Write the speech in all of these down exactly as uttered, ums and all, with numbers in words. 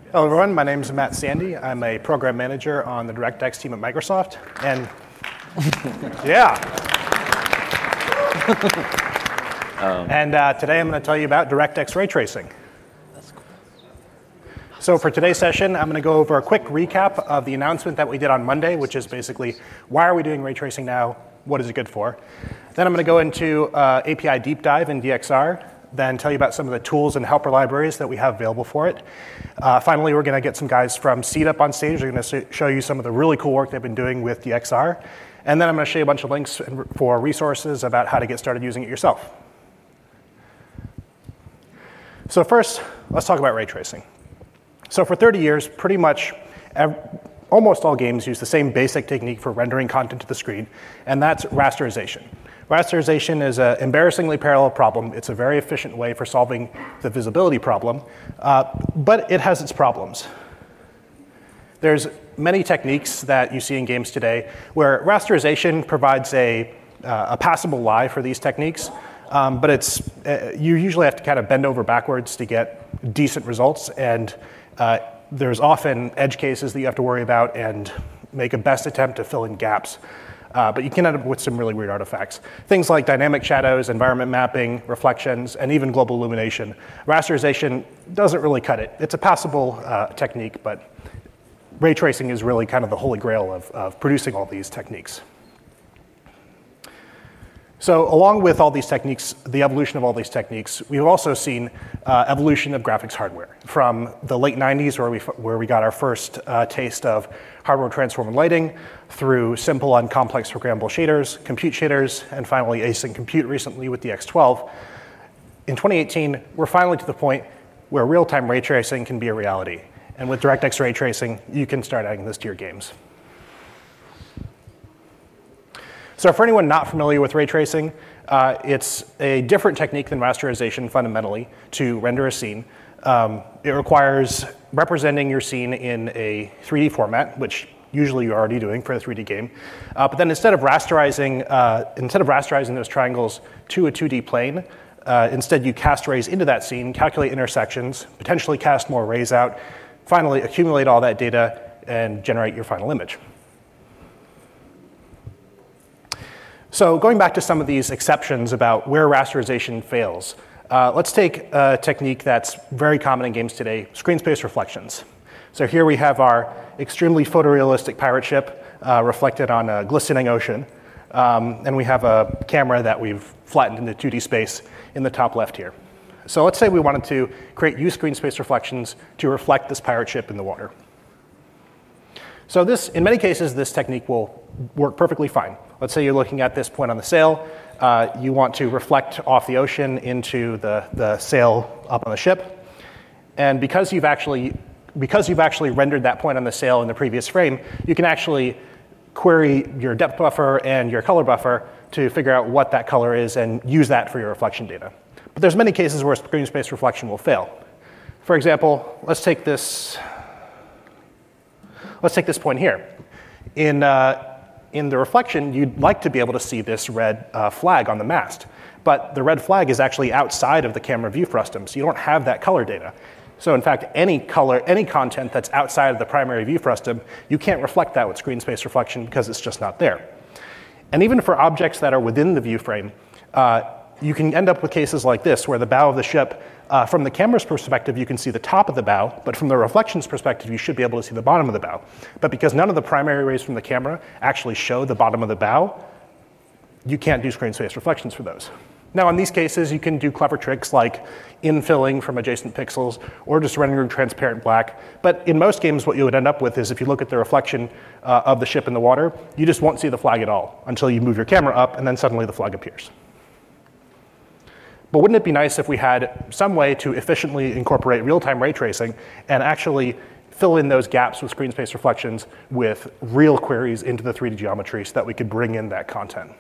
Hello everyone, my name is Matt Sandy. I'm a program manager on the DirectX team at Microsoft. And yeah. um, and uh, today I'm going to tell you about DirectX ray tracing. That's cool. So for today's session, I'm going to go over a quick recap of the announcement that we did on Monday, which is basically why are we doing ray tracing now? What is it good for? Then I'm going to go into uh, A P I deep dive in D X R. Then tell you about some of the tools and helper libraries that we have available for it. Uh, finally, we're going to get some guys from Seed up on stage. They're going to show you some of the really cool work they've been doing with D X R. And then I'm going to show you a bunch of links for resources about how to get started using it yourself. So first, let's talk about ray tracing. So for thirty years, pretty much every, almost all games use the same basic technique for rendering content to the screen, and that's rasterization. Rasterization is an embarrassingly parallel problem. It's a very efficient way for solving the visibility problem, uh, but it has its problems. There's many techniques that you see in games today where rasterization provides a, uh, a passable lie for these techniques, um, but it's, uh, you usually have to kind of bend over backwards to get decent results, and uh, there's often edge cases that you have to worry about and make a best attempt to fill in gaps. Uh, but you can end up with some really weird artifacts. Things like dynamic shadows, environment mapping, reflections, and even global illumination. Rasterization doesn't really cut it. It's a passable uh, technique, but ray tracing is really kind of the holy grail of, of producing all these techniques. So along with all these techniques, the evolution of all these techniques, we've also seen uh, evolution of graphics hardware. From the late nineties, where we, where we got our first uh, taste of hardware transform lighting, through simple and complex programmable shaders, compute shaders, and finally async compute recently with the X twelve. In twenty eighteen, we're finally to the point where real-time ray tracing can be a reality. And with DirectX ray tracing, you can start adding this to your games. So for anyone not familiar with ray tracing, uh, it's a different technique than rasterization fundamentally to render a scene. Um, it requires representing your scene in a three D format, which usually you're already doing for a three D game. Uh, but then instead of rasterizing, uh, instead of rasterizing those triangles to a two D plane, uh, instead you cast rays into that scene, calculate intersections, potentially cast more rays out, finally accumulate all that data and generate your final image. So going back to some of these exceptions about where rasterization fails, uh, let's take a technique that's very common in games today, screen space reflections. So here we have our extremely photorealistic pirate ship uh, reflected on a glistening ocean. Um, and we have a camera that we've flattened into two D space in the top left here. So let's say we wanted to create use screen space reflections to reflect this pirate ship in the water. So this, in many cases, this technique will work perfectly fine. Let's say you're looking at this point on the sail. Uh, you want to reflect off the ocean into the, the sail up on the ship. And because you've actually because you've actually rendered that point on the sail in the previous frame, you can actually query your depth buffer and your color buffer to figure out what that color is and use that for your reflection data. But there's many cases where screen space reflection will fail. For example, let's take this, let's take this point here. In, uh, in the reflection, you'd like to be able to see this red uh, flag on the mast. But the red flag is actually outside of the camera view frustum, so you don't have that color data. So in fact, any color, any content that's outside of the primary view frustum, you can't reflect that with screen space reflection because it's just not there. And even for objects that are within the view frame, uh, you can end up with cases like this, where the bow of the ship, uh, from the camera's perspective, you can see the top of the bow, but from the reflection's perspective, you should be able to see the bottom of the bow. But because none of the primary rays from the camera actually show the bottom of the bow, you can't do screen space reflections for those. Now, in these cases, you can do clever tricks like infilling from adjacent pixels or just rendering transparent black. But in most games, what you would end up with is if you look at the reflection uh, of the ship in the water, you just won't see the flag at all until you move your camera up, and then suddenly the flag appears. But wouldn't it be nice if we had some way to efficiently incorporate real-time ray tracing and actually fill in those gaps with screen space reflections with real queries into the three D geometry so that we could bring in that content?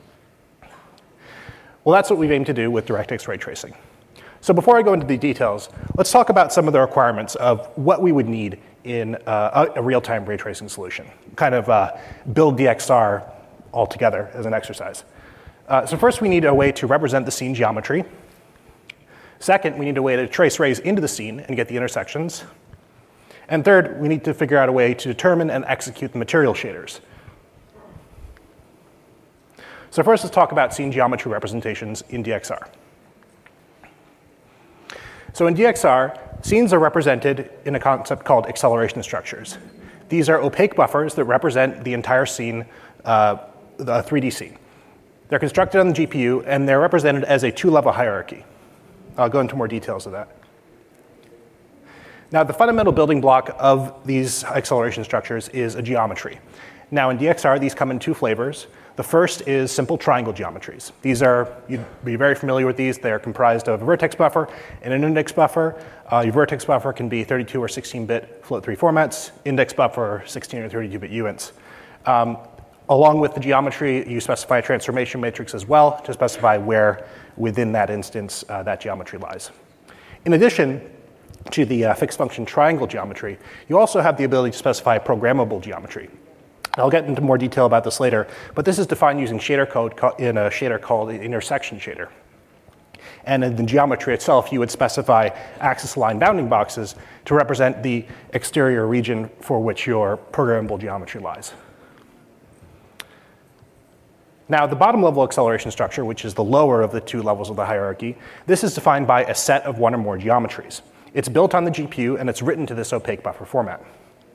Well, that's what we've aimed to do with DirectX ray tracing. So before I go into the details, let's talk about some of the requirements of what we would need in uh, a, a real-time ray tracing solution, kind of uh, build D X R all together as an exercise. Uh, so first, we need a way to represent the scene geometry. Second, we need a way to trace rays into the scene and get the intersections. And third, we need to figure out a way to determine and execute the material shaders. So first, let's talk about scene geometry representations in D X R. So in D X R, scenes are represented in a concept called acceleration structures. These are opaque buffers that represent the entire scene, uh, the three D scene. They're constructed on the G P U, and they're represented as a two-level hierarchy. I'll go into more details of that. Now, the fundamental building block of these acceleration structures is a geometry. Now, in D X R, these come in two flavors. The first is simple triangle geometries. These are, you'd be very familiar with these. They're comprised of a vertex buffer and an index buffer. Uh, your vertex buffer can be thirty-two or sixteen bit float three formats. Index buffer, sixteen or thirty-two bit U I N Ts. Um, along with the geometry, you specify a transformation matrix as well to specify where within that instance uh, that geometry lies. In addition to the uh, fixed function triangle geometry, you also have the ability to specify programmable geometry. I'll get into more detail about this later, but this is defined using shader code in a shader called the intersection shader. And in the geometry itself, you would specify axis-aligned bounding boxes to represent the exterior region for which your programmable geometry lies. Now, the bottom level acceleration structure, which is the lower of the two levels of the hierarchy, this is defined by a set of one or more geometries. It's built on the G P U, and it's written to this opaque buffer format.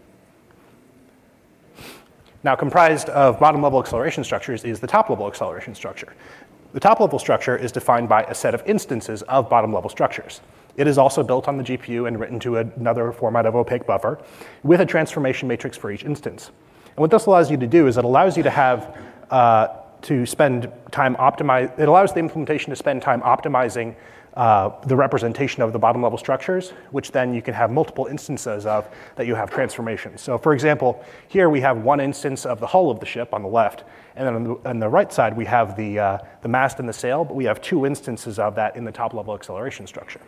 Now, comprised of bottom-level acceleration structures is the top-level acceleration structure. The top-level structure is defined by a set of instances of bottom-level structures. It is also built on the G P U and written to another format of opaque buffer with a transformation matrix for each instance. And what this allows you to do is it allows you to have uh, to spend time optimize. It allows the implementation to spend time optimizing Uh, the representation of the bottom level structures, which then you can have multiple instances of that you have transformations. So for example, here we have one instance of the hull of the ship on the left, and then on the, on the right side we have the, uh, the mast and the sail, but we have two instances of that in the top level acceleration structure.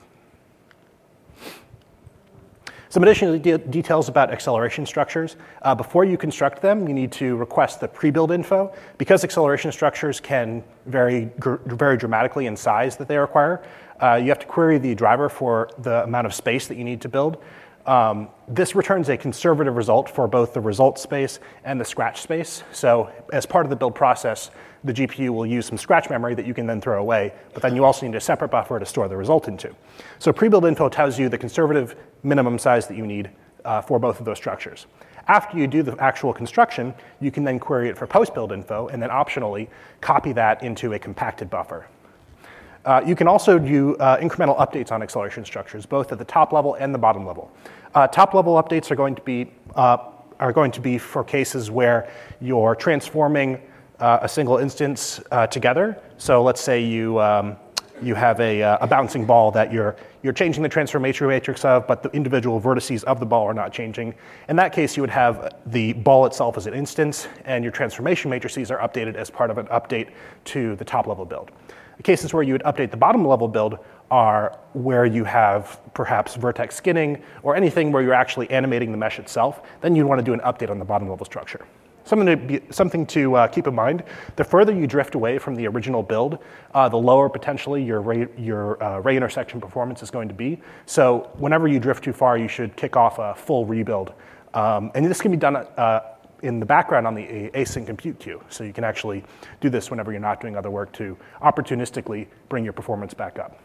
Some additional de details about acceleration structures. Uh, before you construct them, you need to request the pre-build info. Because acceleration structures can vary, vary dramatically in size that they require, uh, you have to query the driver for the amount of space that you need to build. Um, this returns a conservative result for both the result space and the scratch space. So as part of the build process, the G P U will use some scratch memory that you can then throw away, but then you also need a separate buffer to store the result into. So pre-build info tells you the conservative minimum size that you need uh, for both of those structures. After you do the actual construction, you can then query it for post-build info, and then optionally copy that into a compacted buffer. Uh, you can also do uh, incremental updates on acceleration structures, both at the top level and the bottom level. Uh, top level updates are going to be uh, are going to be for cases where you're transforming uh, a single instance uh, together. So let's say you um, you have a, uh, a bouncing ball that you're you're changing the transformation matrix of, but the individual vertices of the ball are not changing. In that case, you would have the ball itself as an instance, and your transformation matrices are updated as part of an update to the top level build. The cases where you would update the bottom level build are where you have perhaps vertex skinning or anything where you're actually animating the mesh itself. Then you'd want to do an update on the bottom level structure. Something to, be, something to uh, keep in mind, the further you drift away from the original build, uh, the lower potentially your, ray, your uh, ray intersection performance is going to be. So whenever you drift too far, you should kick off a full rebuild. Um, and this can be done uh, in the background on the async compute queue. So you can actually do this whenever you're not doing other work to opportunistically bring your performance back up.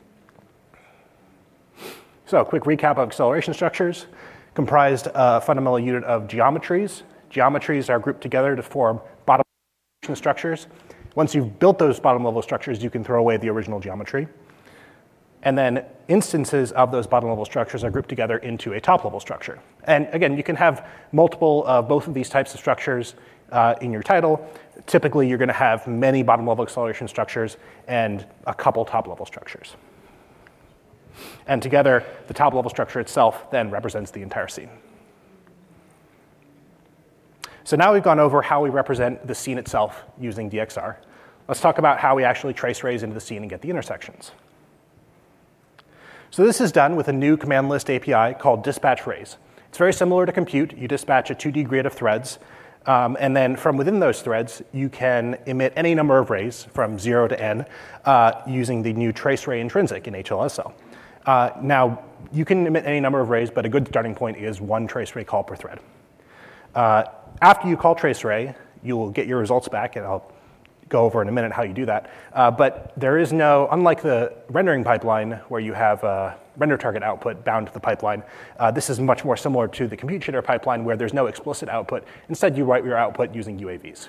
So quick recap of acceleration structures. Comprised a fundamental unit of geometries. Geometries are grouped together to form bottom level structures. Once you've built those bottom level structures, you can throw away the original geometry. And then instances of those bottom level structures are grouped together into a top level structure. And again, you can have multiple of both of these types of structures uh, in your title. Typically, you're going to have many bottom level acceleration structures and a couple top level structures. And together, the top level structure itself then represents the entire scene. So now we've gone over how we represent the scene itself using D X R. Let's talk about how we actually trace rays into the scene and get the intersections. So this is done with a new command list A P I called dispatch rays. It's very similar to compute. You dispatch a two D grid of threads, um, and then from within those threads, you can emit any number of rays from zero to n uh, using the new trace ray intrinsic in H L S L. Uh, now, you can emit any number of arrays, but a good starting point is one trace array call per thread. Uh, after you call trace array, you will get your results back, and I'll go over in a minute how you do that. Uh, but there is no, unlike the rendering pipeline where you have a render target output bound to the pipeline, uh, this is much more similar to the compute shader pipeline where there's no explicit output. Instead, you write your output using U A Vs.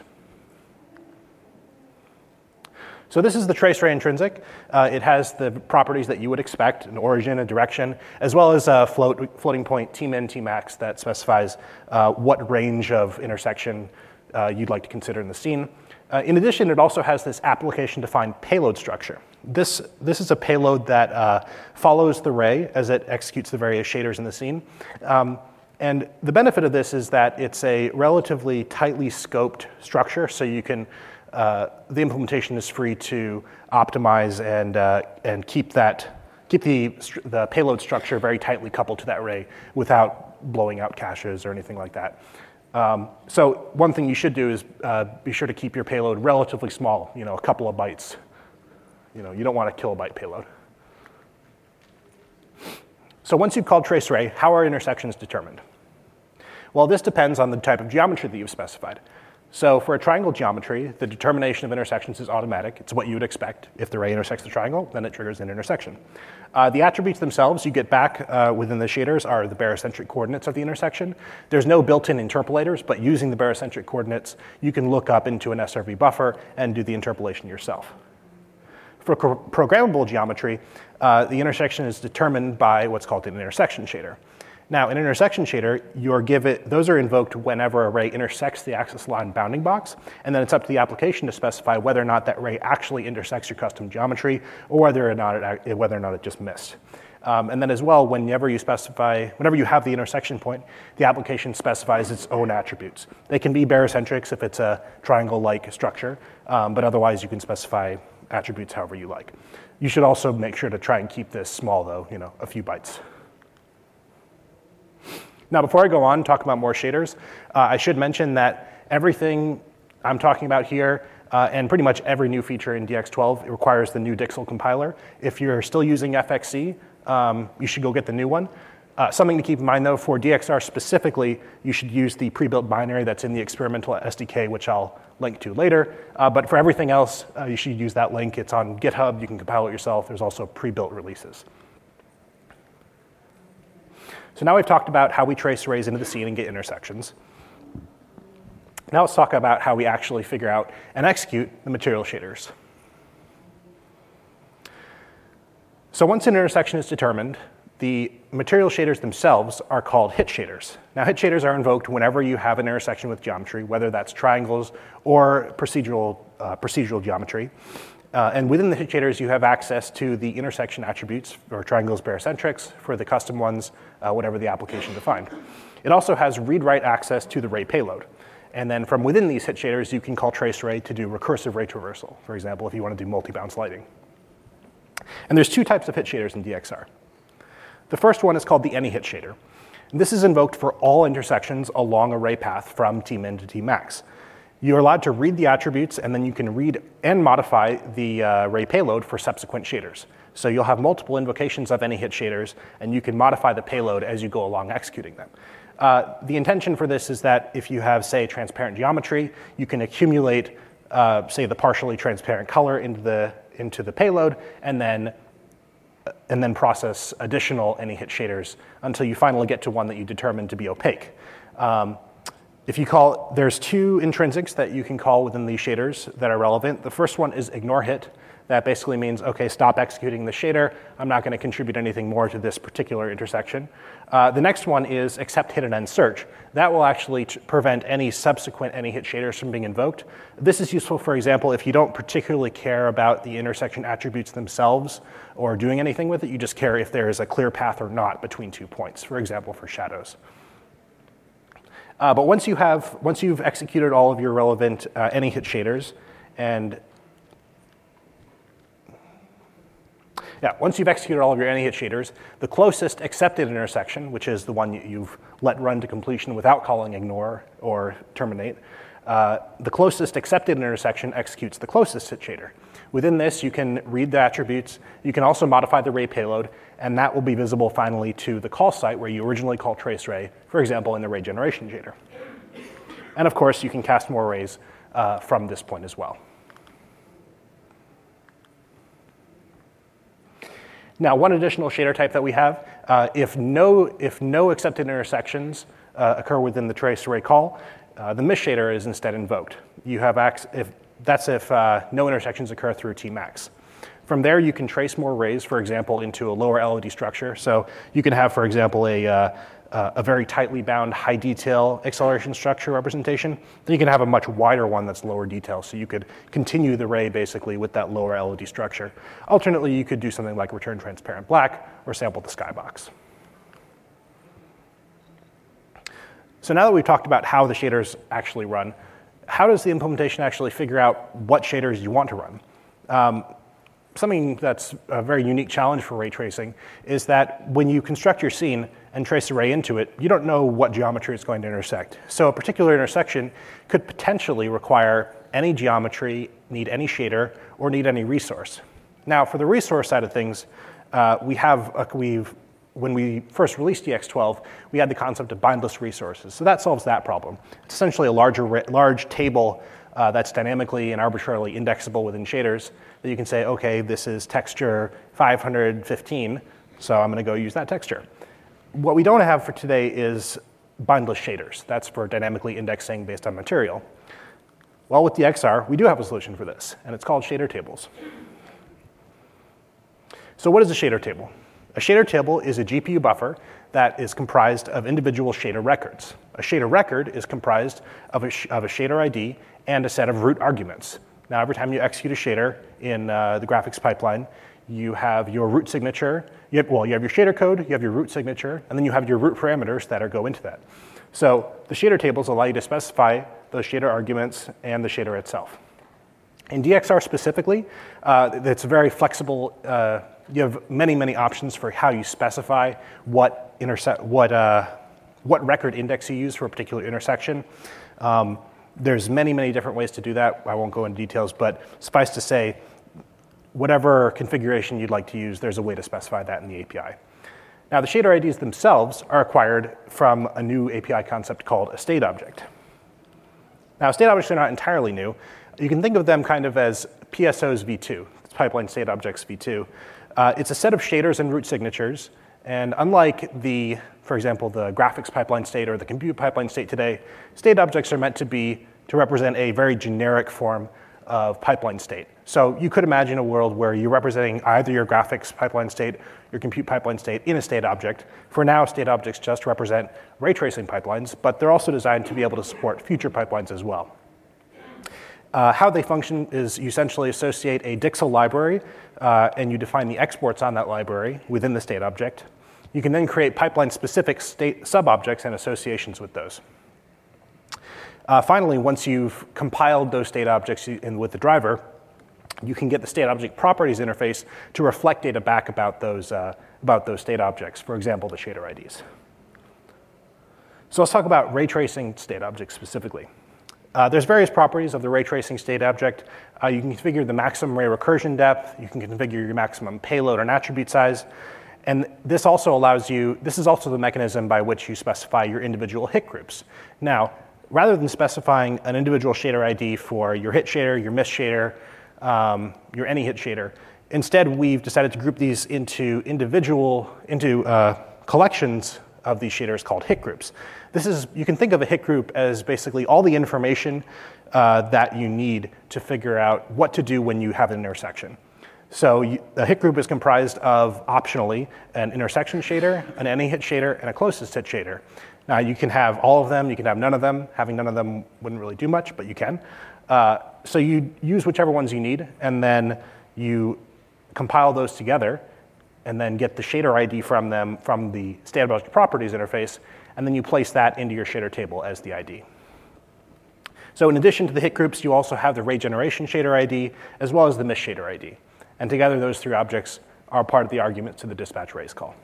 So this is the trace array intrinsic. Uh, it has the properties that you would expect, an origin, a direction, as well as a float, floating point tmin, tmax that specifies uh, what range of intersection uh, you'd like to consider in the scene. Uh, in addition, it also has this application-defined payload structure. This, this is a payload that uh, follows the ray as it executes the various shaders in the scene. Um, and the benefit of this is that it's a relatively tightly scoped structure, so you can, uh, the implementation is free to optimize and, uh, and keep, that, keep the, the payload structure very tightly coupled to that ray without blowing out caches or anything like that. Um, so one thing you should do is uh, be sure to keep your payload relatively small, you know, a couple of bytes. You know, you don't want a kilobyte payload. So once you've called trace array, how are intersections determined? Well, this depends on the type of geometry that you've specified. So for a triangle geometry, the determination of intersections is automatic. It's what you would expect. If the ray intersects the triangle, then it triggers an intersection. Uh, the attributes themselves you get back uh, within the shaders are the barycentric coordinates of the intersection. There's no built-in interpolators, but using the barycentric coordinates, you can look up into an S R V buffer and do the interpolation yourself. For programmable geometry, uh, the intersection is determined by what's called an intersection shader. Now, an intersection shader, you're give it, those are invoked whenever a ray intersects the axis line bounding box, and then it's up to the application to specify whether or not that ray actually intersects your custom geometry, or whether or not it, whether or not it just missed. Um, and then as well, whenever you specify, whenever you have the intersection point, the application specifies its own attributes. They can be barycentrics if it's a triangle-like structure, um, but otherwise you can specify attributes however you like. You should also make sure to try and keep this small though, you know, a few bytes. Now, before I go on and talk about more shaders, uh, I should mention that everything I'm talking about here uh, and pretty much every new feature in D X twelve, it requires the new Dixel compiler. If you're still using F X C, um, you should go get the new one. Uh, something to keep in mind though, for D X R specifically, you should use the pre-built binary that's in the experimental S D K, which I'll link to later. Uh, but for everything else, uh, you should use that link. It's on GitHub. You can compile it yourself. There's also pre-built releases. So now we've talked about how we trace arrays into the scene and get intersections. Now let's talk about how we actually figure out and execute the material shaders. So once an intersection is determined, the material shaders themselves are called hit shaders. Now, hit shaders are invoked whenever you have an intersection with geometry, whether that's triangles or procedural, uh, procedural geometry. Uh, and within the hit shaders, you have access to the intersection attributes for triangles, barycentrics, for the custom ones, uh, whatever the application defined. It also has read-write access to the ray payload. And then from within these hit shaders, you can call trace array to do recursive ray traversal, for example, if you want to do multi-bounce lighting. And there's two types of hit shaders in D X R. The first one is called the AnyHit shader. And this is invoked for all intersections along a ray path from tmin to tmax. You're allowed to read the attributes, and then you can read and modify the uh, ray payload for subsequent shaders. So you'll have multiple invocations of AnyHit shaders, and you can modify the payload as you go along executing them. Uh, the intention for this is that if you have, say, transparent geometry, you can accumulate, uh, say, the partially transparent color into the, into the payload, and then and then process additional AnyHit shaders until you finally get to one that you determine to be opaque. Um, if you call, there's two intrinsics that you can call within these shaders that are relevant. The first one is ignore hit. That basically means, okay, stop executing the shader. I'm not going to contribute anything more to this particular intersection. Uh, the next one is accept hit and end search. That will actually prevent any subsequent AnyHit shaders from being invoked. This is useful, for example, if you don't particularly care about the intersection attributes themselves or doing anything with it. You just care if there is a clear path or not between two points, for example, for shadows. Uh, but once you have, once you've executed all of your relevant uh, AnyHit shaders, and yeah, once you've executed all of your AnyHit shaders, the closest accepted intersection, which is the one you've let run to completion without calling ignore or terminate, uh, the closest accepted intersection executes the closest hit shader. Within this, you can read the attributes. You can also modify the ray payload, and that will be visible finally to the call site where you originally called traceRay, for example, in the ray generation shader. And of course, you can cast more rays uh, from this point as well. Now, one additional shader type that we have, uh, if, no, if no accepted intersections uh, occur within the traceRay call, uh, the miss shader is instead invoked. You have ac if, that's if uh, no intersections occur through T max. From there, you can trace more rays, for example, into a lower L O D structure. So you can have, for example, a, uh, uh, a very tightly bound high detail acceleration structure representation. Then you can have a much wider one that's lower detail. So you could continue the ray basically with that lower L O D structure. Alternately, you could do something like return transparent black or sample the skybox. So now that we've talked about how the shaders actually run, how does the implementation actually figure out what shaders you want to run? Um, Something that's a very unique challenge for ray tracing is that when you construct your scene and trace a ray into it, you don't know what geometry it's going to intersect. So a particular intersection could potentially require any geometry, need any shader, or need any resource. Now, for the resource side of things, uh, we have a, we've when we first released D X twelve, we had the concept of bindless resources. So that solves that problem. It's essentially a larger, large table uh, that's dynamically and arbitrarily indexable within shaders that you can say, okay, this is texture five hundred fifteen, so I'm going to go use that texture. What we don't have for today is bindless shaders. That's for dynamically indexing based on material. Well, with D X R, we do have a solution for this, and it's called shader tables. So what is a shader table? A shader table is a G P U buffer that is comprised of individual shader records. A shader record is comprised of a, sh of a shader I D and a set of root arguments. Now, every time you execute a shader in uh, the graphics pipeline, you have your root signature. You have, well, you have your shader code, you have your root signature, and then you have your root parameters that are go into that. So the shader tables allow you to specify those shader arguments and the shader itself. In D X R specifically, uh, it's very flexible. Uh, you have many, many options for how you specify what intersect, what uh, what record index you use for a particular intersection. Um, there's many, many different ways to do that. I won't go into details, but suffice to say, whatever configuration you'd like to use, there's a way to specify that in the A P I. Now, the shader I Ds themselves are acquired from a new A P I concept called a state object. Now, state objects are not entirely new. You can think of them kind of as P S Os v two, it's pipeline state objects v two. Uh, it's a set of shaders and root signatures, and unlike the, for example, the graphics pipeline state or the compute pipeline state today, state objects are meant to be to represent a very generic form of pipeline state. So you could imagine a world where you're representing either your graphics pipeline state, your compute pipeline state in a state object. For now, state objects just represent ray tracing pipelines, but they're also designed to be able to support future pipelines as well. Uh, how they function is you essentially associate a Dixel library, uh, and you define the exports on that library within the state object. You can then create pipeline-specific state sub-objects and associations with those. Uh, finally, once you've compiled those state objects in with the driver, you can get the state object properties interface to reflect data back about those, uh, about those state objects, for example, the shader I Ds. So let's talk about ray tracing state objects specifically. Uh, there's various properties of the ray tracing state object. Uh, you can configure the maximum ray recursion depth. You can configure your maximum payload and attribute size. And this also allows you, this is also the mechanism by which you specify your individual hit groups. Now, rather than specifying an individual shader I D for your hit shader, your miss shader, um, your any hit shader, instead we've decided to group these into individual, into uh, collections of these shaders called hit groups. This is, you can think of a hit group as basically all the information uh, that you need to figure out what to do when you have an intersection. So you, a hit group is comprised of, optionally, an intersection shader, an any hit shader, and a closest hit shader. Now you can have all of them, you can have none of them. Having none of them wouldn't really do much, but you can. Uh, so you use whichever ones you need, and then you compile those together, and then get the shader I D from them from the state object properties interface, and then you place that into your shader table as the I D. So in addition to the hit groups, you also have the ray generation shader I D, as well as the miss shader I D. And together, those three objects are part of the argument to the dispatch raise call.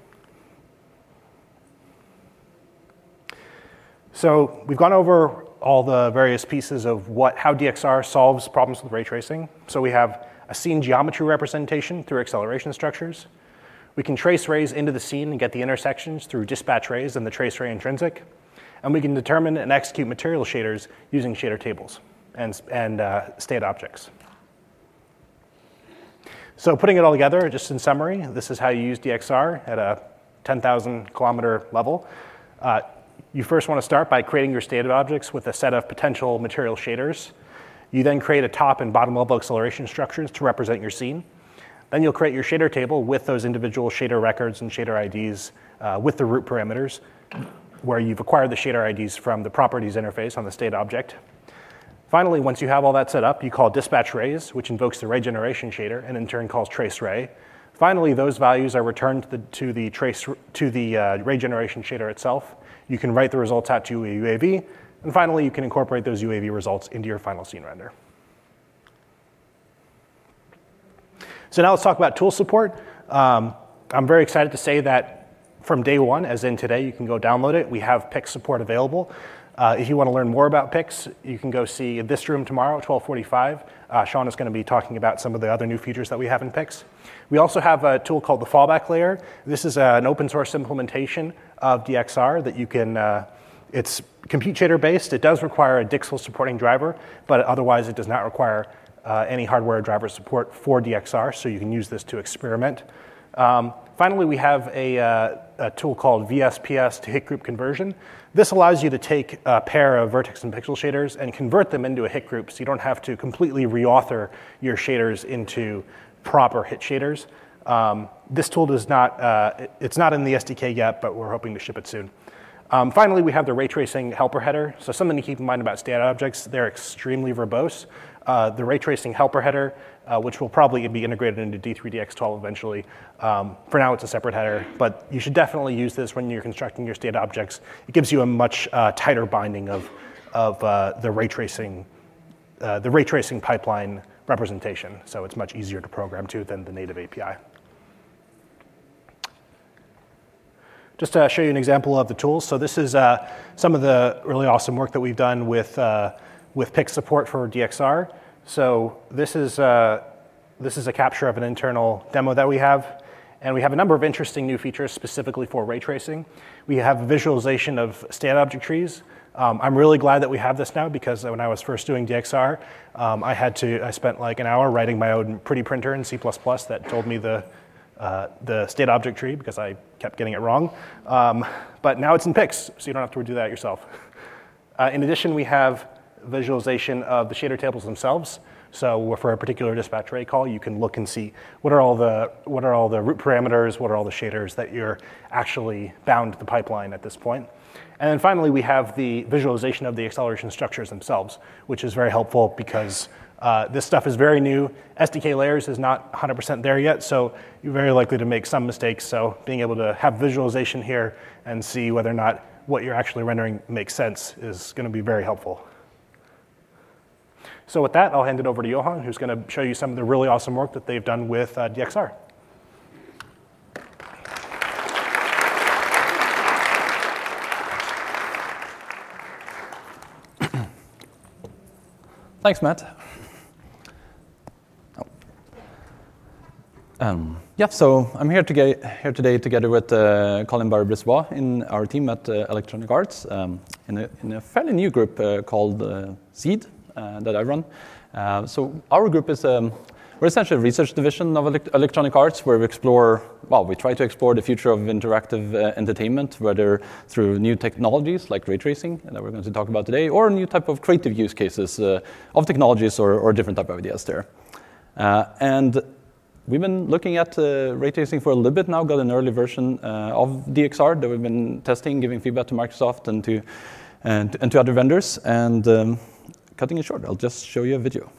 So we've gone over all the various pieces of what, how D X R solves problems with ray tracing. So we have a scene geometry representation through acceleration structures. We can trace rays into the scene and get the intersections through dispatch rays and the trace ray intrinsic. And we can determine and execute material shaders using shader tables and, and uh, state objects. So putting it all together, just in summary, this is how you use D X R at a ten thousand kilometer level. Uh, you first want to start by creating your state objects with a set of potential material shaders. You then create a top and bottom level acceleration structures to represent your scene. Then you'll create your shader table with those individual shader records and shader I Ds uh, with the root parameters, where you've acquired the shader I Ds from the properties interface on the state object. Finally, once you have all that set up, you call dispatch rays, which invokes the ray generation shader, and in turn calls trace ray. Finally, those values are returned to the, to the, trace, to the uh, ray generation shader itself. You can write the results out to a U A V, and finally, you can incorporate those U A V results into your final scene render. So now let's talk about tool support. Um, I'm very excited to say that from day one, as in today, you can go download it. We have Pix support available. Uh, if you want to learn more about Pix, you can go see this room tomorrow at twelve forty-five. Uh, Sean is going to be talking about some of the other new features that we have in Pix. We also have a tool called the fallback layer. This is uh, an open source implementation of D X R that you can, uh, it's compute shader based. It does require a Dixel supporting driver, but otherwise it does not require uh, any hardware driver support for D X R, so you can use this to experiment. Um, finally, we have a, uh, a tool called V S P S to hit group conversion. This allows you to take a pair of vertex and pixel shaders and convert them into a hit group, so you don't have to completely reauthor your shaders into proper hit shaders. Um, this tool does not, uh, it's not in the S D K yet, but we're hoping to ship it soon. Um, finally, we have the ray tracing helper header. So something to keep in mind about state objects, they're extremely verbose. Uh, the ray tracing helper header, uh, which will probably be integrated into D three D X twelve eventually. Um, for now, it's a separate header, but you should definitely use this when you're constructing your state objects. It gives you a much uh, tighter binding of, of uh, the ray tracing, uh, the ray tracing pipeline representation. So it's much easier to program to than the native A P I. Just to show you an example of the tools. So this is uh, some of the really awesome work that we've done with uh, with Pix support for D X R. So this is, uh, this is a capture of an internal demo that we have. And we have a number of interesting new features specifically for ray tracing. We have a visualization of state object trees. Um, I'm really glad that we have this now, because when I was first doing D X R, um, I had to, I spent like an hour writing my own pretty printer in C plus plus that told me the, uh, the state object tree, because I kept getting it wrong. Um, but now it's in Pix, so you don't have to do that yourself. Uh, in addition, we have visualization of the shader tables themselves. So for a particular dispatch ray call, you can look and see what are all the what are all the root parameters, what are all the shaders that you're actually bound to the pipeline at this point. And then finally, we have the visualization of the acceleration structures themselves, which is very helpful because uh, this stuff is very new. S D K layers is not one hundred percent there yet, so you're very likely to make some mistakes. So being able to have visualization here and see whether or not what you're actually rendering makes sense is going to be very helpful. So with that, I'll hand it over to Johan, who's going to show you some of the really awesome work that they've done with uh, D X R. Thanks, Matt. Oh. Um, yeah, so I'm here, to get, here today together with uh, Colin Barry-Brisbois in our team at uh, Electronic Arts um, in, a, in a fairly new group uh, called uh, SEED. Uh, that I run. Uh, so our group is, um, we're essentially a research division of elect Electronic Arts, where we explore, well, we try to explore the future of interactive uh, entertainment, whether through new technologies like ray tracing, that we're going to talk about today, or new type of creative use cases uh, of technologies or, or different type of ideas there. Uh, and we've been looking at uh, ray tracing for a little bit now, got an early version uh, of D X R that we've been testing, giving feedback to Microsoft and to, and, and to other vendors. And um, cutting it short, I'll just show you a video.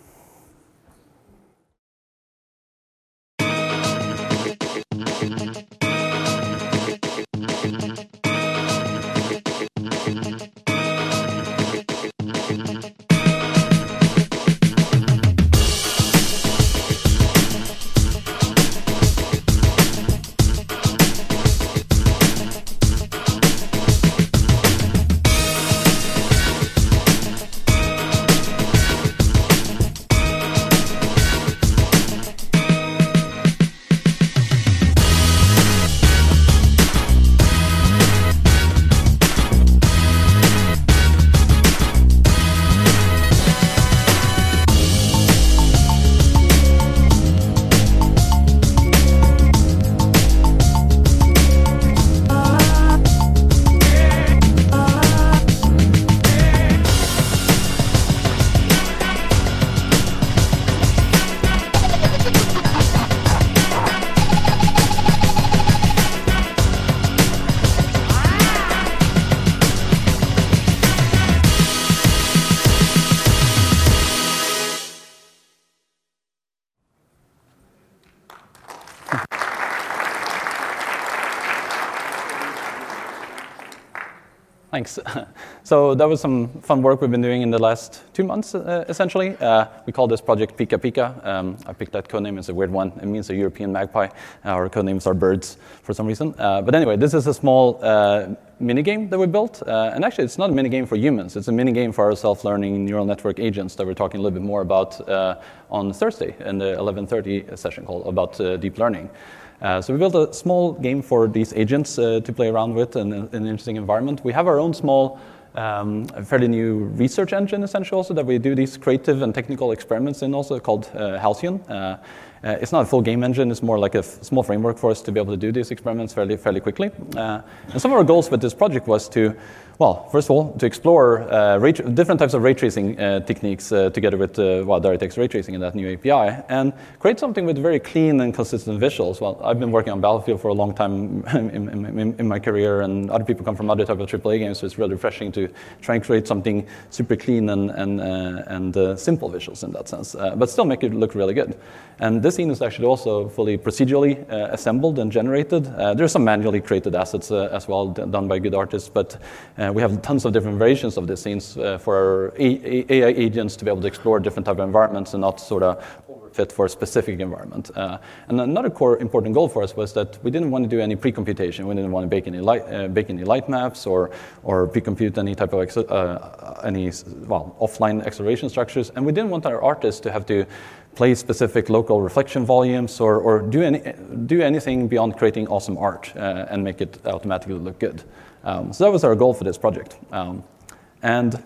Thanks. So that was some fun work we've been doing in the last two months, uh, essentially. Uh, we call this project Pika Pika. Um, I picked that codename. It's a weird one. It means a European magpie. Our codenames are birds for some reason. Uh, but anyway, this is a small uh, minigame that we built. Uh, and actually, it's not a minigame for humans. It's a minigame for our self-learning neural network agents that we're talking a little bit more about uh, on Thursday in the eleven thirty session called about uh, deep learning. Uh, so we built a small game for these agents uh, to play around with in, in an interesting environment. We have our own small, um, fairly new research engine, essentially, also that we do these creative and technical experiments in, also called uh, Halcyon. Uh, uh, it's not a full game engine. It's more like a f- small framework for us to be able to do these experiments fairly, fairly quickly. Uh, and some of our goals with this project was to, well, first of all, to explore uh, ray tra- different types of ray tracing uh, techniques uh, together with uh, well, DirectX ray tracing in that new A P I, and create something with very clean and consistent visuals. Well, I've been working on Battlefield for a long time in, in, in, in my career, and other people come from other type of triple A games, so it's really refreshing to try and create something super clean and and uh, and uh, simple visuals in that sense, uh, but still make it look really good. And this scene is actually also fully procedurally uh, assembled and generated. Uh, there's some manually created assets uh, as well, d- done by good artists, but uh, we have tons of different variations of these scenes uh, for our A I agents to be able to explore different type of environments and not sort of fit for a specific environment. Uh, and another core important goal for us was that we didn't want to do any pre-computation. We didn't want to bake any light, uh, bake any light maps or or pre-compute any type of ex- uh, any well offline acceleration structures. And we didn't want our artists to have to play specific local reflection volumes or or do any do anything beyond creating awesome art uh, and make it automatically look good. Um, so that was our goal for this project. Um, and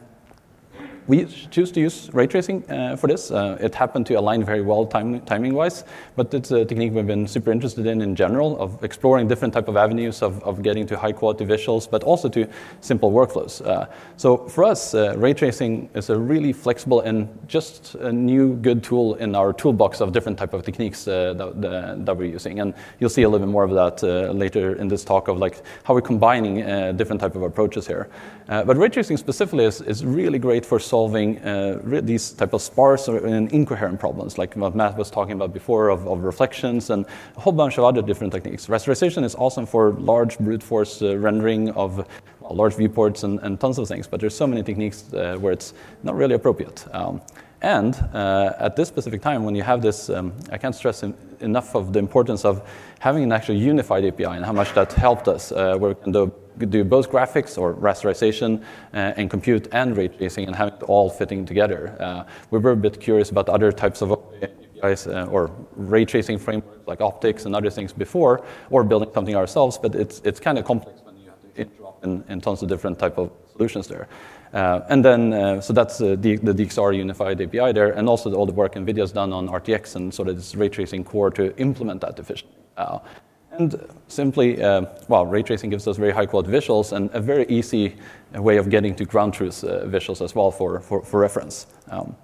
we choose to use ray tracing uh, for this. Uh, it happened to align very well time, timing-wise, but it's a technique we've been super interested in in general, of exploring different type of avenues of, of getting to high-quality visuals, but also to simple workflows. Uh, so for us, uh, ray tracing is a really flexible and just a new good tool in our toolbox of different type of techniques uh, that, that, that we're using. And you'll see a little bit more of that uh, later in this talk of like how we're combining uh, different type of approaches here. Uh, but ray tracing specifically is, is really great for solving uh, these type of sparse and incoherent problems, like what Matt was talking about before, of, of reflections and a whole bunch of other different techniques. Rasterization is awesome for large brute force uh, rendering of well, large viewports and, and tons of things, but there's so many techniques uh, where it's not really appropriate. Um, and uh, at this specific time, when you have this, um, I can't stress in, enough of the importance of having an actual unified A P I and how much that helped us, uh, where we can do do both graphics or rasterization uh, and compute and ray tracing and have it all fitting together. Uh, we were a bit curious about other types of A P Is uh, or ray tracing frameworks like optics and other things before, or building something ourselves, but it's it's kind of complex when you have to interop in, in tons of different type of solutions there. Uh, and then, uh, so that's uh, the, the D X R unified A P I there, and also all the work NVIDIA's done on R T X and sort of this ray tracing core to implement that efficiently. Uh, And simply, uh, well, ray tracing gives us very high-quality visuals and a very easy way of getting to ground truth uh, visuals as well for, for, for reference. Um,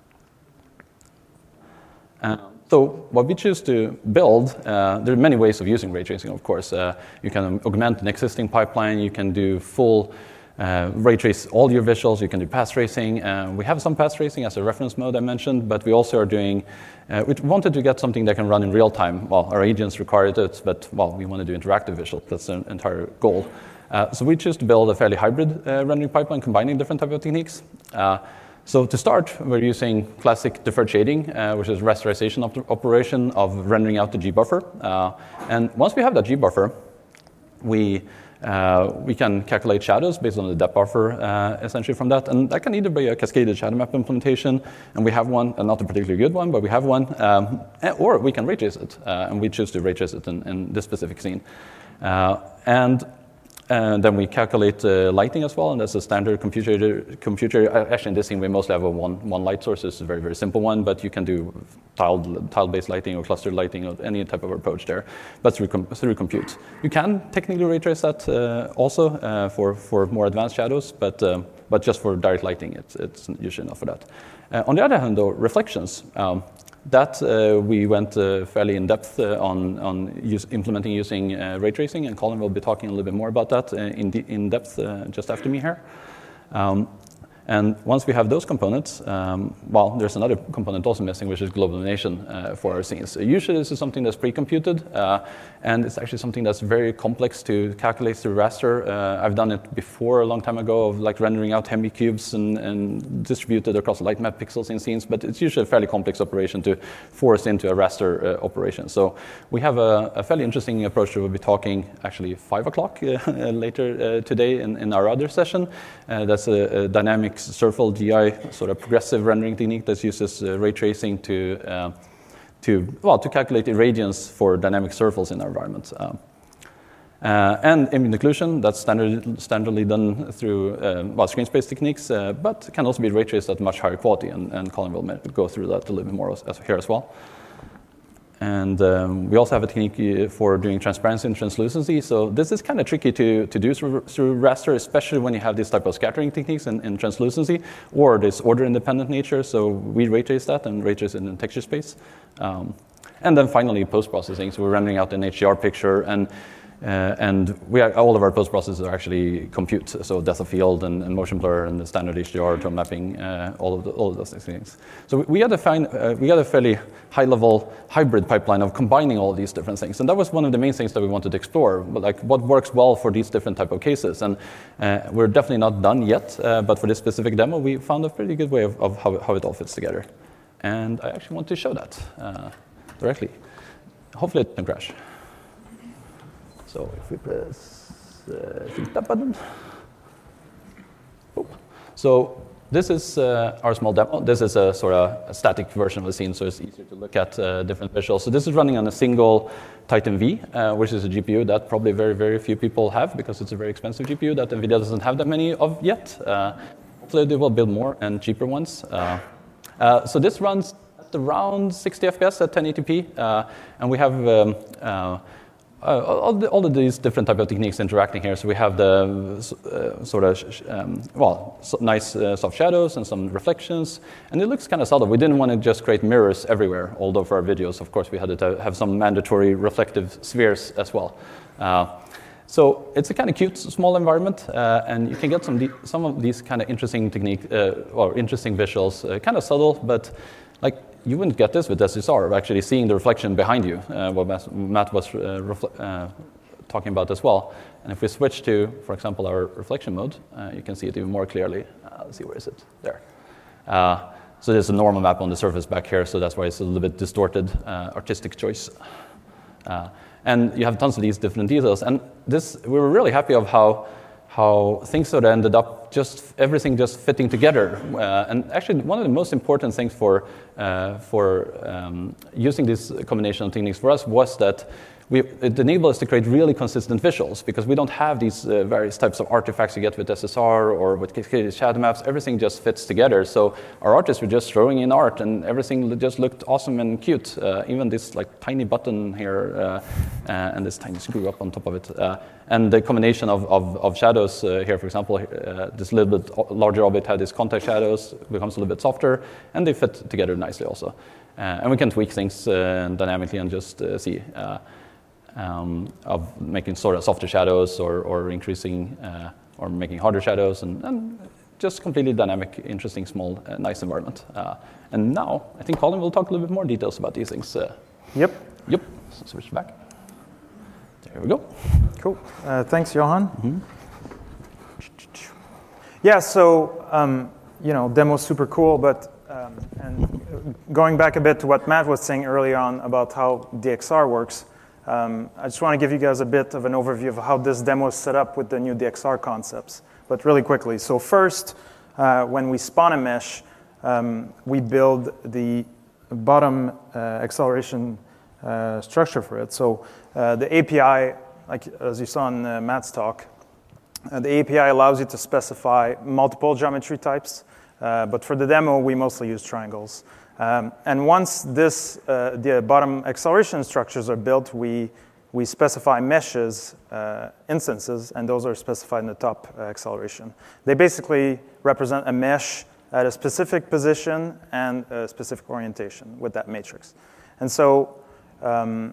uh, so what we choose to build, uh, there are many ways of using ray tracing, of course. Uh, you can augment an existing pipeline. You can do full uh, ray trace all your visuals. You can do path tracing. Uh, we have some path tracing as a reference mode I mentioned, but we also are doing Uh, we wanted to get something that can run in real time. Well, our agents required it, but, well, we want to do interactive visuals. That's the entire goal. Uh, so we choose to build a fairly hybrid uh, rendering pipeline, combining different type of techniques. Uh, so to start, we're using classic deferred shading, uh, which is rasterization op- operation of rendering out the G-buffer. Uh, and once we have that G-buffer, we Uh, we can calculate shadows based on the depth buffer, uh, essentially from that. And that can either be a cascaded shadow map implementation, and we have one, and not a particularly good one, but we have one, um, or we can ray trace it, uh, and we choose to ray trace it in, in this specific scene. Uh, and And then we calculate uh, lighting as well, and that's a standard computer. Computer. Actually, in this scene, we mostly have a one, one light source. It's a very, very simple one, but you can do tiled, tile-based lighting or clustered lighting or any type of approach there, but through, com- through compute. You can technically ray trace that uh, also uh, for, for more advanced shadows, but um, but just for direct lighting, it's, it's usually enough for that. Uh, on the other hand, though, reflections. Um, That uh, we went uh, fairly in depth uh, on on use, implementing using uh, ray tracing, and Colin will be talking a little bit more about that uh, in de- in depth uh, just after me here. Um, And once we have those components, um, well, there's another component also missing, which is global illumination uh, for our scenes. So usually this is something that's pre-computed, uh, and it's actually something that's very complex to calculate through raster. Uh, I've done it before a long time ago, of like rendering out Hemi cubes and, and distributed across light map pixels in scenes, but it's usually a fairly complex operation to force into a raster uh, operation. So we have a, a fairly interesting approach that we'll be talking actually five o'clock uh, later uh, today in, in our other session. Uh, that's a, a dynamic Surfel G I sort of progressive rendering technique that uses uh, ray tracing to uh, to well to calculate irradiance for dynamic surfels in our environment. Um, uh, and ambient occlusion, that's standard, standardly done through uh, well, screen space techniques, uh, but can also be ray traced at much higher quality, and, and Colin will go through that a little bit more as, as here as well. And um, we also have a technique for doing transparency and translucency. So this is kind of tricky to, to do through, through raster, especially when you have this type of scattering techniques in, in translucency, or this order-independent nature. So we ray trace that and ray trace it in texture space. Um, and then finally, post-processing. So we're rendering out an H D R picture, and Uh, and we are, all of our post-processes are actually compute, so depth of field and, and motion blur and the standard H D R tone mapping, uh, all of the, all of those things. So we, we had a fine, uh, we had a fairly high-level hybrid pipeline of combining all of these different things, and that was one of the main things that we wanted to explore. But like, what works well for these different type of cases? And uh, we're definitely not done yet, uh, but for this specific demo, we found a pretty good way of, of how, how it all fits together. And I actually want to show that uh, directly. Hopefully, it doesn't crash. So if we press uh, that button, Boop. So this is uh, our small demo. This is a sort of a static version of the scene, so it's easier to look at uh, different visuals. So this is running on a single Titan V, uh, which is a G P U that probably very, very few people have, because it's a very expensive G P U that NVIDIA doesn't have that many of yet. Uh, hopefully they will build more and cheaper ones. Uh, uh, so this runs at around sixty F P S at ten eighty p, uh, and we have um, uh, Uh, all, the, all of these different type of techniques interacting here. So we have the uh, sort of, sh um, well, so nice uh, soft shadows and some reflections. And it looks kind of subtle. We didn't want to just create mirrors everywhere, although for our videos, of course, we had to have some mandatory reflective spheres as well. Uh, so it's a kind of cute, small environment, uh, and you can get some, some of these kind of interesting technique, uh, or interesting visuals, uh, kind of subtle, but like, you wouldn't get this with S S R, actually seeing the reflection behind you, uh, what Matt was uh, uh, talking about as well. And if we switch to, for example, our reflection mode, uh, you can see it even more clearly. Uh, let's see, where is it? There. Uh, so there's a normal map on the surface back here, so that's why it's a little bit distorted, uh, artistic choice. Uh, and you have tons of these different details. And this, we were really happy of how how things sort of ended up just everything just fitting together. Uh, and actually, one of the most important things for uh, for um, using this combination of techniques for us was that we, it enabled us to create really consistent visuals, because we don't have these uh, various types of artifacts you get with S S R or with cascaded shadow maps. Everything just fits together. So our artists were just throwing in art, and everything just looked awesome and cute. Uh, even this like tiny button here uh, uh, and this tiny screw up on top of it. Uh, and the combination of, of, of shadows uh, here, for example, uh, this little bit larger object had these contact shadows, becomes a little bit softer, and they fit together nicely also. Uh, and we can tweak things uh, dynamically and just uh, see. Uh, Um, of making sort of softer shadows, or, or increasing, uh, or making harder shadows, and, and just completely dynamic, interesting, small, uh, nice environment. Uh, and now, I think Colin will talk a little bit more details about these things. Uh, yep. Yep. So switch back. There we go. Cool. Uh, thanks, Johan. Mm-hmm. Yeah. So um, you know, demo's super cool, but um, and going back a bit to what Matt was saying earlier on about how D X R works. Um, I just want to give you guys a bit of an overview of how this demo is set up with the new D X R concepts, but really quickly. So first, uh, when we spawn a mesh, um, we build the bottom uh, acceleration uh, structure for it. So uh, the A P I, like as you saw in uh, Matt's talk, uh, the A P I allows you to specify multiple geometry types, uh, but for the demo, we mostly use triangles. Um, and once this, uh, the bottom acceleration structures are built, we, we specify meshes, uh, instances, and those are specified in the top uh, acceleration. They basically represent a mesh at a specific position and a specific orientation with that matrix. And so um,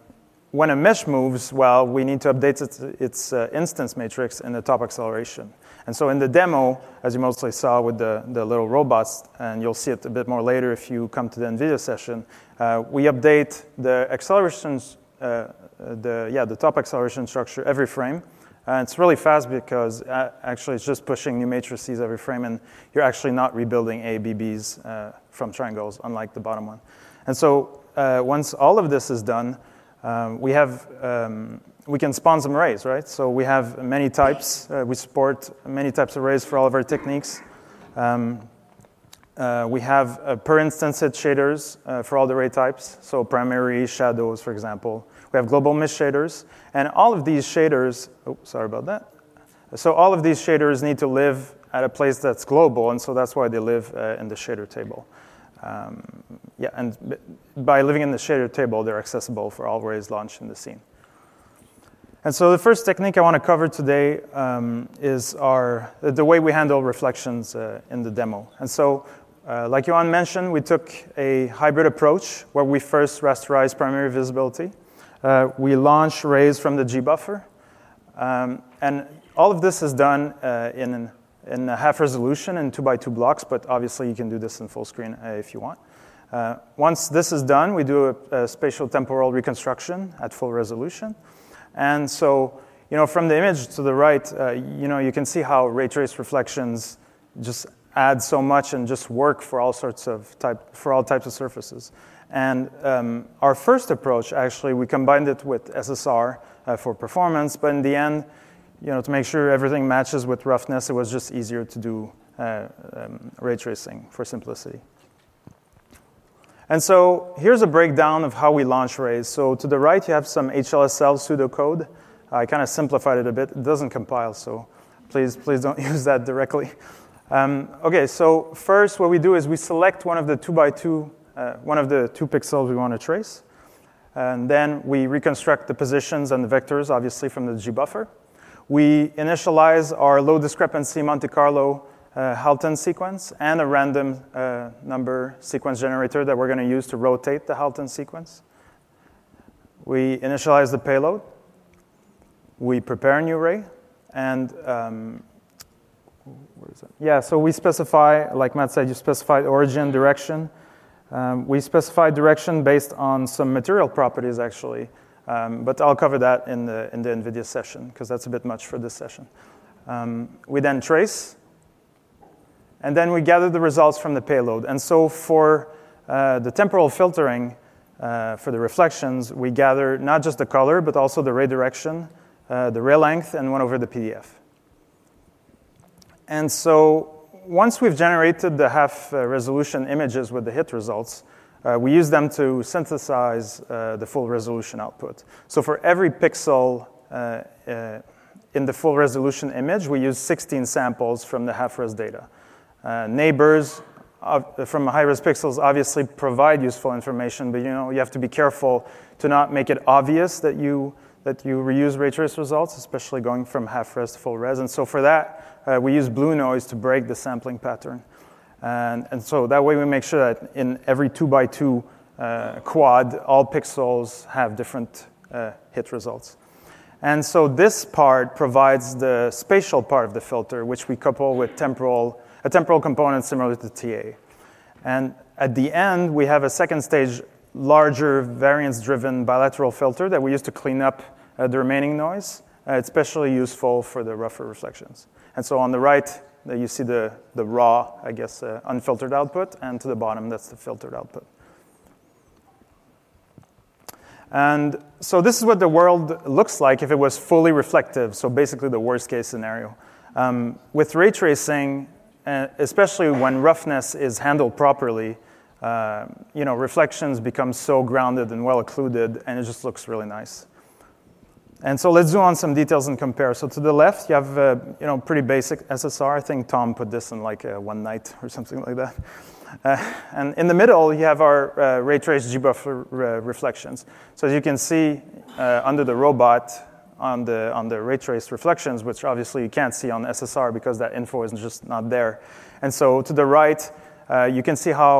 when a mesh moves, well, we need to update its, its uh, instance matrix in the top acceleration. And so in the demo, as you mostly saw with the, the little robots, and you'll see it a bit more later if you come to the NVIDIA session, uh, we update the accelerations, uh, the, yeah, the top acceleration structure every frame. And it's really fast because uh, actually it's just pushing new matrices every frame, and you're actually not rebuilding A, B, Bs uh, from triangles, unlike the bottom one. And so uh, once all of this is done, um, we have um, we can spawn some arrays, right? So we have many types. Uh, we support many types of arrays for all of our techniques. Um, uh, we have uh, per instance hit shaders uh, for all the array types. So primary, shadows, for example. We have global mesh shaders. And all of these shaders, oh, sorry about that. So all of these shaders need to live at a place that's global, and so that's why they live uh, in the shader table. Um, yeah, and b- by living in the shader table, they're accessible for all arrays launched in the scene. And so the first technique I want to cover today um, is our the way we handle reflections uh, in the demo. And so, uh, like Johan mentioned, we took a hybrid approach where we first rasterized primary visibility. Uh, we launch arrays from the G-buffer. Um, and all of this is done uh, in, in a half resolution in two by two blocks, but obviously you can do this in full screen uh, if you want. Uh, once this is done, we do a, a spatial temporal reconstruction at full resolution. And so, you know, from the image to the right, uh, you know, you can see how ray trace reflections just add so much and just work for all sorts of type, for all types of surfaces. And um, our first approach, actually, we combined it with S S R uh, for performance, but in the end, you know, to make sure everything matches with roughness, it was just easier to do uh, um, ray tracing for simplicity. And so here's a breakdown of how we launch arrays. So to the right, you have some H L S L pseudocode. I kind of simplified it a bit. It doesn't compile, so please, please don't use that directly. Um, okay, so first what we do is we select one of the two by two, uh, one of the two pixels we want to trace. And then we reconstruct the positions and the vectors, obviously, from the G-buffer. We initialize our low discrepancy Monte Carlo Uh, Halton sequence and a random uh, number sequence generator that we're going to use to rotate the Halton sequence. We initialize the payload. We prepare a new array. And um, where is it? Yeah, so we specify, like Matt said, you specify origin, direction. Um, we specify direction based on some material properties, actually. Um, but I'll cover that in the, in the NVIDIA session, because that's a bit much for this session. Um, we then trace. And then we gather the results from the payload. And so for uh, the temporal filtering, uh, for the reflections, we gather not just the color, but also the ray direction, uh, the ray length, and went over the P D F. And so once we've generated the half-resolution images with the hit results, uh, we use them to synthesize uh, the full resolution output. So for every pixel uh, uh, in the full resolution image, we use sixteen samples from the half-res data. Uh, neighbors uh, from high-res pixels obviously provide useful information, but you know you have to be careful to not make it obvious that you that you reuse ray trace results, especially going from half-res to full-res. And so for that, uh, we use blue noise to break the sampling pattern. And, and so that way we make sure that in every two by two uh, quad, all pixels have different uh, hit results. And so this part provides the spatial part of the filter, which we couple with temporal a temporal component similar to T A. And at the end, we have a second stage, larger variance-driven bilateral filter that we use to clean up uh, the remaining noise. Uh, it's especially useful for the rougher reflections. And so on the right, uh, you see the, the raw, I guess, uh, unfiltered output, and to the bottom, that's the filtered output. And so this is what the world looks like if it was fully reflective, so basically the worst-case scenario. Um, with ray tracing, Uh, especially when roughness is handled properly, uh, you know, reflections become so grounded and well occluded, and it just looks really nice. And so let's zoom on some details and compare. So to the left, you have, uh, you know, pretty basic S S R. I think Tom put this in like uh, one night or something like that. Uh, and in the middle, you have our uh, ray trace G-buffer uh, reflections. So as you can see uh, under the robot, on the on the ray trace reflections, which obviously you can't see on S S R because that info is just not there. And so to the right, uh, you can see how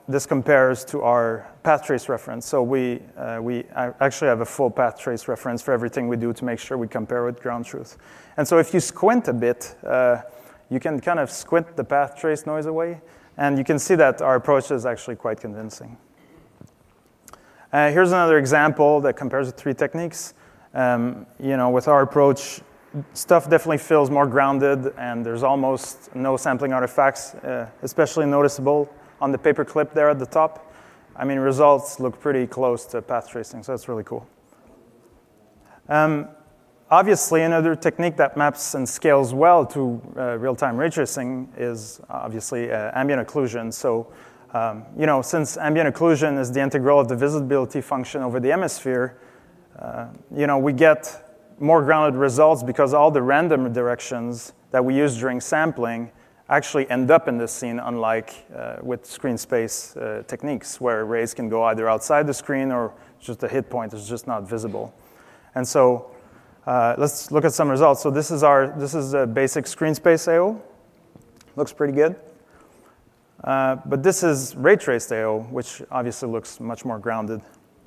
this compares to our path trace reference. So we, uh, we actually have a full path trace reference for everything we do to make sure we compare with ground truth. And so if you squint a bit, uh, you can kind of squint the path trace noise away, and you can see that our approach is actually quite convincing. Uh, here's another example that compares the three techniques. Um, you know, with our approach, stuff definitely feels more grounded, and there's almost no sampling artifacts, uh, especially noticeable on the paper clip there at the top. I mean, results look pretty close to path tracing, so that's really cool. Um, obviously, another technique that maps and scales well to uh, real-time ray tracing is obviously uh, ambient occlusion. So, um, you know, since ambient occlusion is the integral of the visibility function over the hemisphere, uh, you know, we get more grounded results because all the random directions that we use during sampling actually end up in this scene, unlike uh, with screen space uh, techniques, where rays can go either outside the screen or just the hit point is just not visible. And so uh, let's look at some results. So this is our this is a basic screen space A O. Looks pretty good. Uh, but this is ray traced A O, which obviously looks much more grounded.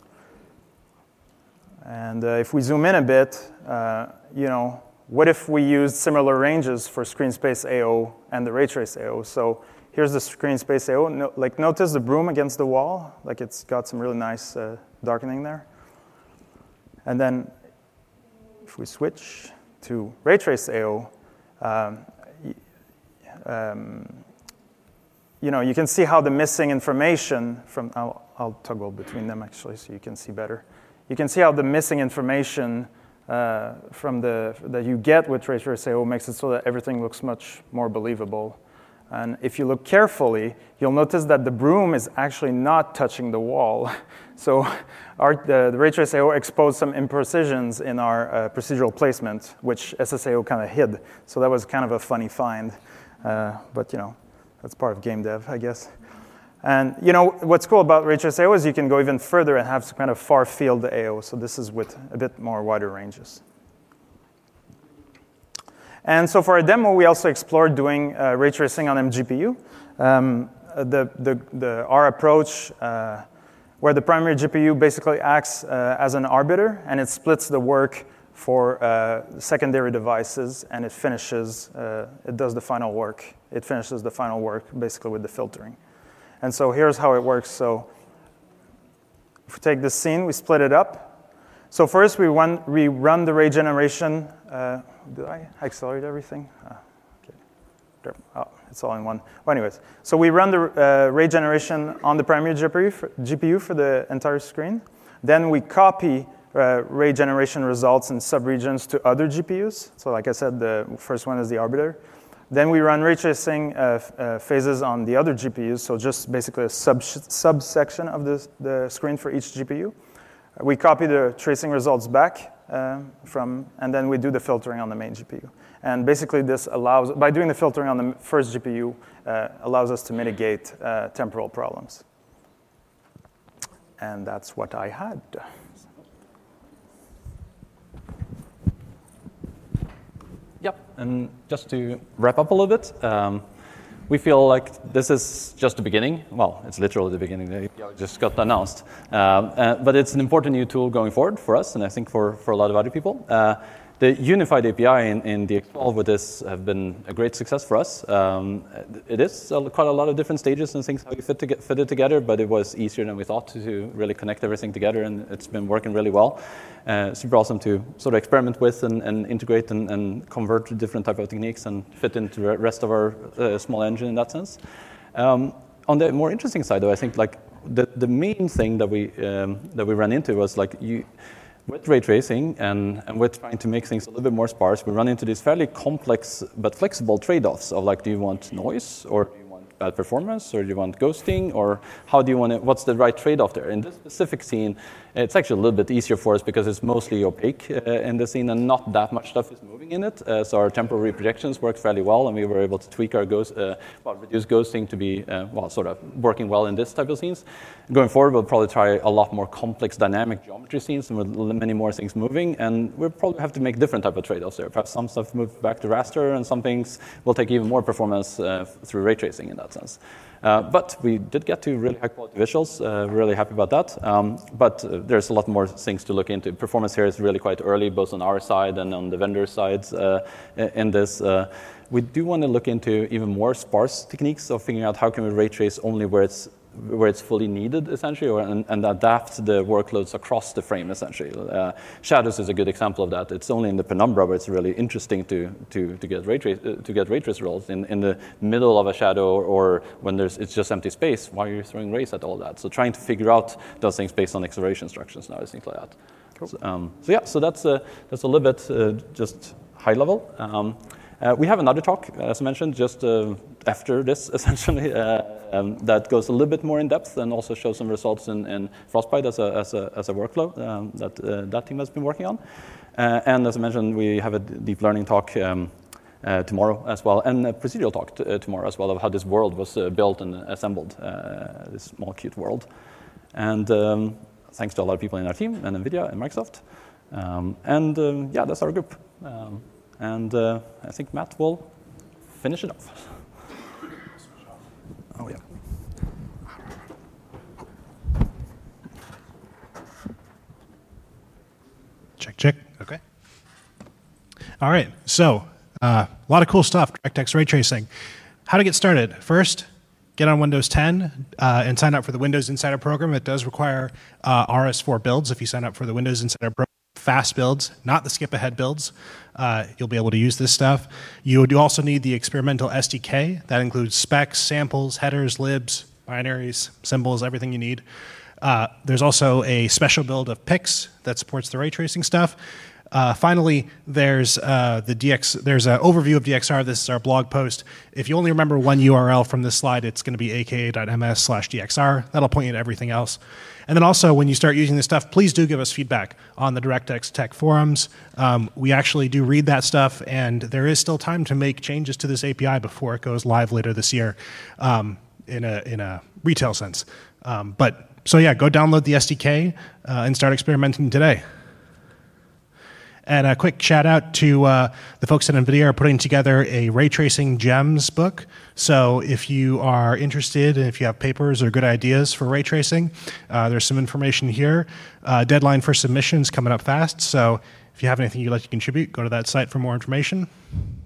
And uh, if we zoom in a bit, uh, you know, what if we used similar ranges for screen space A O and the ray trace A O? So here's the screen space A O. No, like, notice the broom against the wall. Like, it's got some really nice uh, darkening there. And then if we switch to ray trace A O, um, um, you know, you can see how the missing information from, I'll, I'll toggle between them actually so you can see better. You can see how the missing information uh, from the that you get with ray trace A O makes it so that everything looks much more believable. And if you look carefully, you'll notice that the broom is actually not touching the wall. So our, the, the ray trace A O exposed some imprecisions in our uh, procedural placement, which S S A O kind of hid. So that was kind of a funny find. Uh, but, you know, that's part of game dev, I guess. And you know what's cool about ray trace A O is you can go even further and have some kind of far field A O. So this is with a bit more wider ranges. And so for our demo, we also explored doing uh, ray tracing on M G P U. Um, the, the, the, our approach, uh, where the primary G P U basically acts uh, as an arbiter, and it splits the work for uh, secondary devices, and it finishes, uh, it does the final work. It finishes the final work basically with the filtering. And so here's how it works. So if we take this scene, we split it up. So first we run, we run the ray generation. Uh, did I accelerate everything? Oh, okay. There. Oh, it's all in one. Well, anyways, so we run the uh, ray generation on the primary G P U for, G P U for the entire screen. Then we copy uh, ray generation results in subregions to other G P Us. So like I said, the first one is the arbiter. Then we run ray tracing uh, uh, phases on the other G P Us, so just basically a sub subsection of the, the screen for each G P U. We copy the tracing results back uh, from, and then we do the filtering on the main G P U. And basically this allows, by doing the filtering on the first G P U, uh, allows us to mitigate uh, temporal problems. And that's what I had. Yep, and just to wrap up a little bit, um, we feel like this is just the beginning. Well, it's literally the beginning. The A P I just got announced. Um, uh, but it's an important new tool going forward for us, and I think for, for a lot of other people. Uh, the unified A P I in, in D X twelve with this have been a great success for us. Um, it is a, quite a lot of different stages and things how you fit, to get, fit it together, but it was easier than we thought to, to really connect everything together, and it's been working really well. Uh, super awesome to sort of experiment with and, and integrate and, and convert to different type of techniques and fit into the rest of our uh, small engine in that sense. Um, on the more interesting side, though, I think like the, the main thing that we um, that we ran into was like you. With ray tracing and, and with trying to make things a little bit more sparse, we run into these fairly complex but flexible trade-offs of like, do you want noise, or do you want bad performance, or do you want ghosting, or how do you want it, what's the right trade-off there? In this specific scene, it's actually a little bit easier for us because it's mostly opaque uh, in the scene and not that much stuff is moving in it. Uh, so our temporal reprojections worked fairly well, and we were able to tweak our ghost, uh, well, reduce ghosting to be, uh, well, sort of working well in this type of scenes. Going forward, we'll probably try a lot more complex dynamic geometry scenes and with many more things moving, and we'll probably have to make different type of trade-offs there. Perhaps some stuff move back to raster, and some things will take even more performance uh, through ray tracing in that sense. Uh, but we did get to really high quality visuals, uh, really happy about that. Um, but uh, there's a lot more things to look into. Performance here is really quite early, both on our side and on the vendor sides uh, in this. Uh, we do want to look into even more sparse techniques of figuring out how can we ray trace only where it's where it's fully needed, essentially, or, and, and adapt the workloads across the frame, essentially. Uh, shadows is a good example of that. It's only in the penumbra where it's really interesting to to to get ray trace uh, to get ray trace rolls. In in the middle of a shadow, or, or when there's it's just empty space, why are you throwing rays at all that? So trying to figure out those things based on acceleration instructions now, things like that. Cool. So, um, so yeah, so that's uh, that's a little bit uh, just high level. Um, Uh, we have another talk, as I mentioned, just uh, after this, essentially, uh, um, that goes a little bit more in depth and also shows some results in, in Frostbite as a, as a, as a workflow um, that uh, that team has been working on. Uh, and as I mentioned, we have a deep learning talk um, uh, tomorrow as well, and a procedural talk t- uh, tomorrow as well of how this world was uh, built and assembled, uh, this small, cute world. And um, thanks to a lot of people in our team, and NVIDIA and Microsoft. Um, and um, yeah, that's our group. Um, And uh, I think Matt will finish it off. Oh, yeah. Check, check. OK. All right. So uh, a lot of cool stuff, DirectX ray tracing. How to get started. First, get on Windows ten uh, and sign up for the Windows Insider program. It does require uh, R S four builds if you sign up for the Windows Insider program. Fast builds, not the skip ahead builds. Uh, you'll be able to use this stuff. You do also need the experimental S D K. That includes specs, samples, headers, libs, binaries, symbols, everything you need. Uh, there's also a special build of P I X that supports the ray tracing stuff. Uh, finally, there's uh, the D X. There's an overview of D X R. This is our blog post. If you only remember one U R L from this slide, it's going to be aka.ms slash DXR. That'll point you to everything else. And then also, when you start using this stuff, please do give us feedback on the DirectX Tech forums. Um, we actually do read that stuff, and there is still time to make changes to this A P I before it goes live later this year, um, in a in a retail sense. Um, but so yeah, go download the S D K uh, and start experimenting today. And a quick shout out to uh, the folks at NVIDIA are putting together a ray tracing gems book. So if you are interested and if you have papers or good ideas for ray tracing, uh, there's some information here. Uh, deadline for submissions coming up fast. So if you have anything you'd like to contribute, go to that site for more information.